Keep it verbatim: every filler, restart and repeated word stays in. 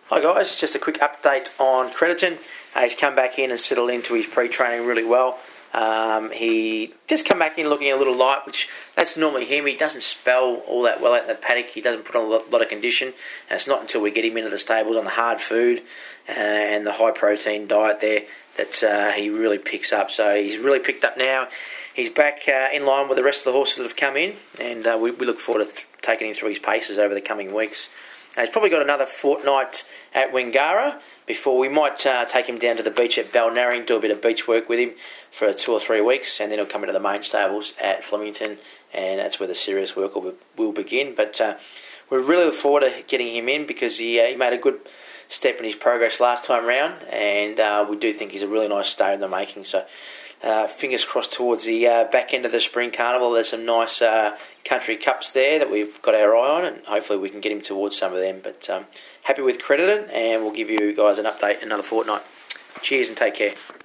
Hi guys, just a quick update on Crediton. Uh, he's come back in and settled into his pre-training really well. Um, he just come back in looking a little light, which that's normally him. He doesn't spell all that well out in the paddock. He doesn't put on a lot, lot of condition. And it's not until we get him into the stables on the hard food uh, and the high protein diet there that uh, he really picks up. So he's really picked up now. He's back uh, in line with the rest of the horses that have come in, and uh, we, we look forward to th- taking him through his paces over the coming weeks. Uh, he's probably got another fortnight at Wingara before we might uh, take him down to the beach at Balnarring, do a bit of beach work with him for two or three weeks, and then he'll come into the main stables at Flemington, and that's where the serious work will, will begin. But uh, we really look forward to getting him in because he, uh, he made a good step in his progress last time round, and uh, we do think he's a really nice stay in the making. So uh, fingers crossed towards the uh, back end of the Spring Carnival. There's some nice uh, country cups there that we've got our eye on, and hopefully we can get him towards some of them. But um, happy with Crediton, and we'll give you guys an update in another fortnight. Cheers and take care.